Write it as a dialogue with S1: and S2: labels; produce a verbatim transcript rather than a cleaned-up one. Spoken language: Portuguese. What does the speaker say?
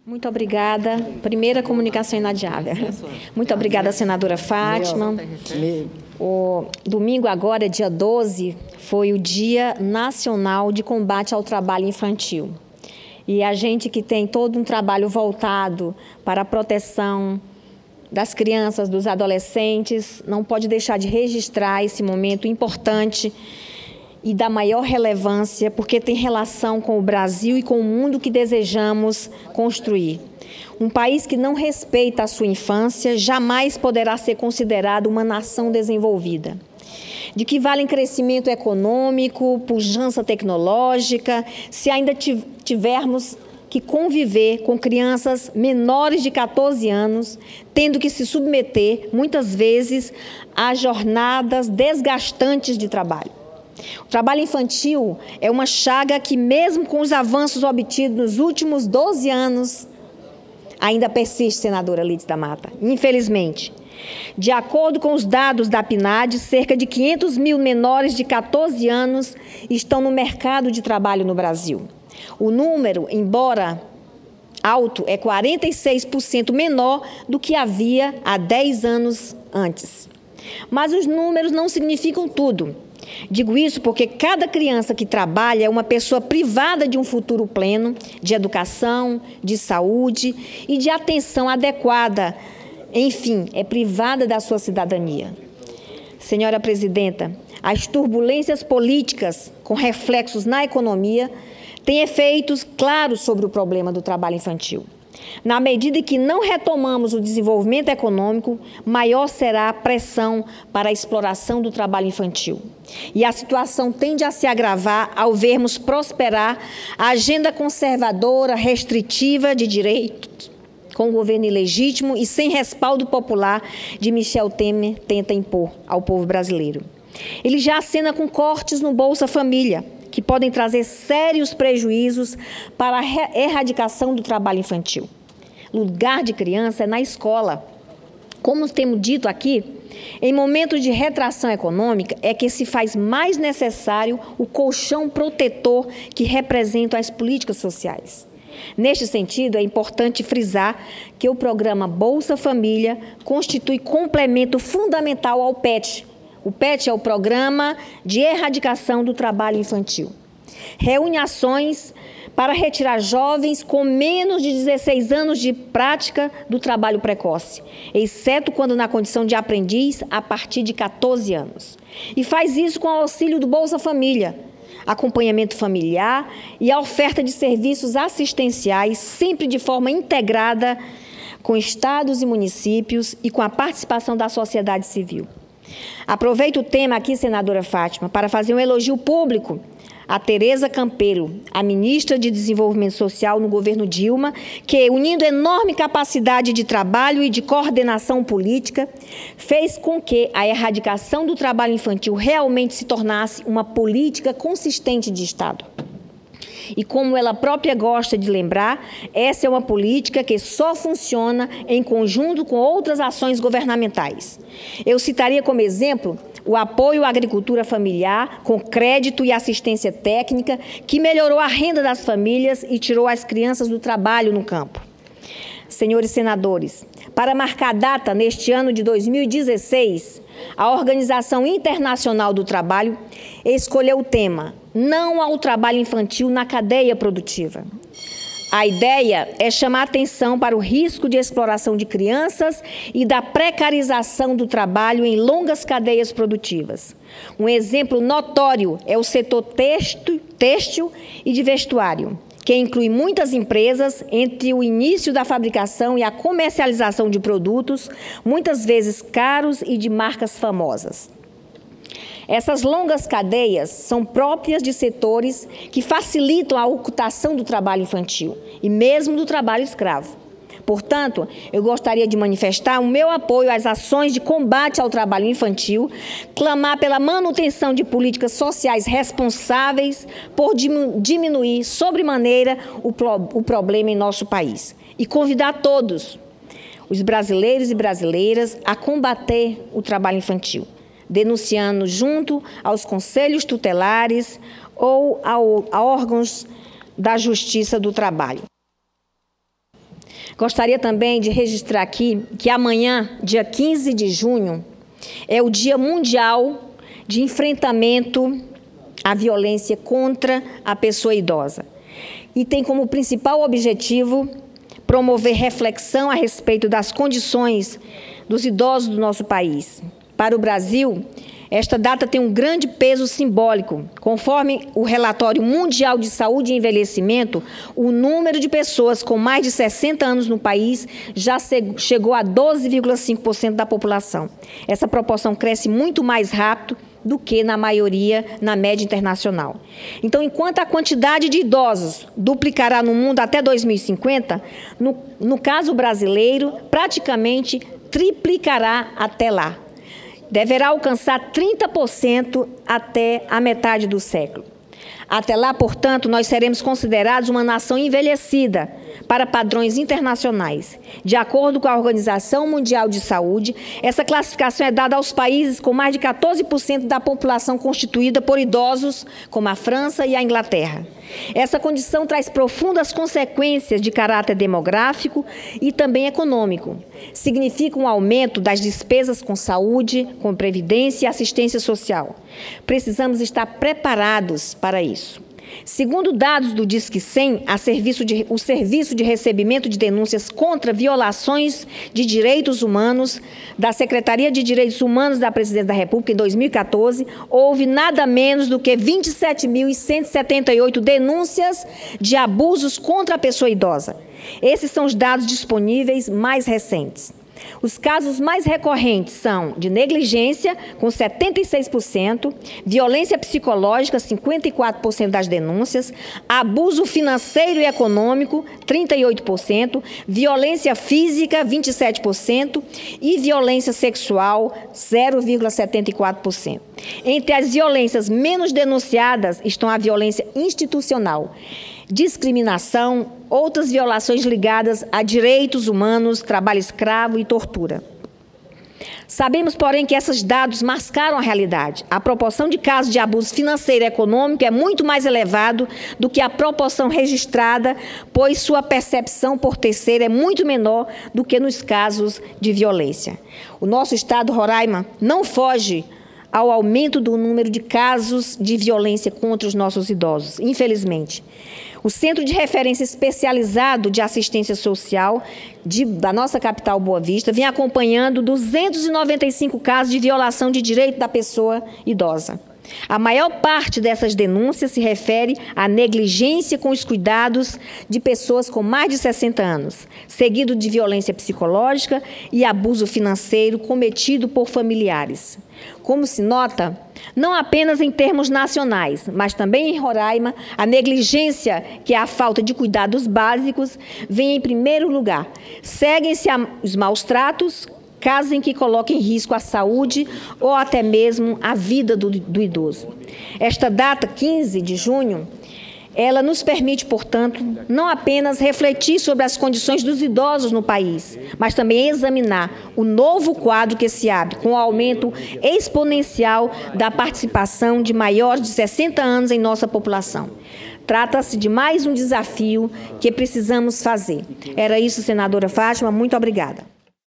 S1: Muito obrigada. Primeira comunicação inadiável. Muito obrigada, senadora Fátima. O domingo agora, dia doze, foi o Dia Nacional de Combate ao Trabalho Infantil. E a gente que tem todo um trabalho voltado para a proteção das crianças, dos adolescentes, não pode deixar de registrar esse momento importante e da maior relevância, porque tem relação com o Brasil e com o mundo que desejamos construir. Um país que não respeita a sua infância jamais poderá ser considerado uma nação desenvolvida. De que valem crescimento econômico, pujança tecnológica, se ainda tivermos que conviver com crianças menores de quatorze anos, tendo que se submeter, muitas vezes, a jornadas desgastantes de trabalho. O trabalho infantil é uma chaga que, mesmo com os avanços obtidos nos últimos doze anos, ainda persiste, senadora Lídice da Mata, infelizmente. De acordo com os dados da PNAD, cerca de quinhentos mil menores de quatorze anos estão no mercado de trabalho no Brasil. O número, embora alto, é quarenta e seis por cento menor do que havia há dez anos antes. Mas os números não significam tudo. Digo isso porque cada criança que trabalha é uma pessoa privada de um futuro pleno, de educação, de saúde e de atenção adequada. Enfim, é privada da sua cidadania. Senhora Presidenta, as turbulências políticas com reflexos na economia têm efeitos claros sobre o problema do trabalho infantil. Na medida em que não retomamos o desenvolvimento econômico, maior será a pressão para a exploração do trabalho infantil. E a situação tende a se agravar ao vermos prosperar a agenda conservadora, restritiva de direitos, com o governo ilegítimo e sem respaldo popular de Michel Temer tenta impor ao povo brasileiro. Ele já acena com cortes no Bolsa Família, que podem trazer sérios prejuízos para a erradicação do trabalho infantil. Lugar de criança é na escola. Como temos dito aqui, em momentos de retração econômica é que se faz mais necessário o colchão protetor que representam as políticas sociais. Neste sentido, é importante frisar que o programa Bolsa Família constitui complemento fundamental ao P E T. O P E T é o Programa de Erradicação do Trabalho Infantil. Reúne ações para retirar jovens com menos de dezesseis anos de prática do trabalho precoce, exceto quando na condição de aprendiz a partir de quatorze anos. E faz isso com o auxílio do Bolsa Família, acompanhamento familiar e a oferta de serviços assistenciais, sempre de forma integrada com estados e municípios e com a participação da sociedade civil. Aproveito o tema aqui, senadora Fátima, para fazer um elogio público a Tereza Campelo, a ministra de Desenvolvimento Social no governo Dilma, que, unindo enorme capacidade de trabalho e de coordenação política, fez com que a erradicação do trabalho infantil realmente se tornasse uma política consistente de Estado. E como ela própria gosta de lembrar, essa é uma política que só funciona em conjunto com outras ações governamentais. Eu citaria como exemplo o apoio à agricultura familiar com crédito e assistência técnica, que melhorou a renda das famílias e tirou as crianças do trabalho no campo. Senhores senadores, para marcar data neste ano de dois mil e dezesseis, a Organização Internacional do Trabalho escolheu o tema Não ao Trabalho Infantil na Cadeia Produtiva. A ideia é chamar atenção para o risco de exploração de crianças e da precarização do trabalho em longas cadeias produtivas. Um exemplo notório é o setor têxtil, têxtil e de vestuário, que inclui muitas empresas entre o início da fabricação e a comercialização de produtos, muitas vezes caros e de marcas famosas. Essas longas cadeias são próprias de setores que facilitam a ocultação do trabalho infantil e mesmo do trabalho escravo. Portanto, eu gostaria de manifestar o meu apoio às ações de combate ao trabalho infantil, clamar pela manutenção de políticas sociais responsáveis por diminuir sobremaneira o, pro, o problema em nosso país e convidar todos, os brasileiros e brasileiras, a combater o trabalho infantil, denunciando junto aos conselhos tutelares ou ao, a órgãos da Justiça do Trabalho. Gostaria também de registrar aqui que amanhã, dia quinze de junho, é o Dia Mundial de Enfrentamento à Violência contra a Pessoa Idosa. E tem como principal objetivo promover reflexão a respeito das condições dos idosos do nosso país. Para o Brasil, esta data tem um grande peso simbólico. Conforme o Relatório Mundial de Saúde e Envelhecimento, o número de pessoas com mais de sessenta anos no país já chegou a doze vírgula cinco por cento da população. Essa proporção cresce muito mais rápido do que na maioria, na média internacional. Então, enquanto a quantidade de idosos duplicará no mundo até dois mil e cinquenta, no, no caso brasileiro, praticamente triplicará até lá. Deverá alcançar trinta por cento até a metade do século. Até lá, portanto, nós seremos considerados uma nação envelhecida para padrões internacionais. De acordo com a Organização Mundial de Saúde, essa classificação é dada aos países com mais de quatorze por cento da população constituída por idosos, como a França e a Inglaterra. Essa condição traz profundas consequências de caráter demográfico e também econômico. Significa um aumento das despesas com saúde, com previdência e assistência social. Precisamos estar preparados para isso. Segundo dados do Disque cem, a serviço de, o Serviço de Recebimento de Denúncias contra Violações de Direitos Humanos da Secretaria de Direitos Humanos da Presidência da República, em dois mil e quatorze, houve nada menos do que vinte e sete mil cento e setenta e oito denúncias de abusos contra a pessoa idosa. Esses são os dados disponíveis mais recentes. Os casos mais recorrentes são de negligência, com setenta e seis por cento, violência psicológica, cinquenta e quatro por cento das denúncias, abuso financeiro e econômico, trinta e oito por cento, violência física, vinte e sete por cento e violência sexual, zero vírgula setenta e quatro por cento. Entre as violências menos denunciadas estão a violência institucional, discriminação, outras violações ligadas a direitos humanos, trabalho escravo e tortura. Sabemos, porém, que esses dados mascaram a realidade. A proporção de casos de abuso financeiro e econômico é muito mais elevado do que a proporção registrada, pois sua percepção por terceiro é muito menor do que nos casos de violência. O nosso estado, Roraima, não foge ao aumento do número de casos de violência contra os nossos idosos, infelizmente. O Centro de Referência Especializado de Assistência Social de, da nossa capital, Boa Vista, vem acompanhando duzentos e noventa e cinco casos de violação de direito da pessoa idosa. A maior parte dessas denúncias se refere à negligência com os cuidados de pessoas com mais de sessenta anos, seguido de violência psicológica e abuso financeiro cometido por familiares. Como se nota, não apenas em termos nacionais, mas também em Roraima, a negligência, que é a falta de cuidados básicos, vem em primeiro lugar. Seguem-se os maus tratos, casos em que coloquem em risco a saúde ou até mesmo a vida do, do idoso. Esta data, quinze de junho, ela nos permite, portanto, não apenas refletir sobre as condições dos idosos no país, mas também examinar o novo quadro que se abre, com o aumento exponencial da participação de maiores de sessenta anos em nossa população. Trata-se de mais um desafio que precisamos fazer. Era isso, senadora Fátima. Muito obrigada.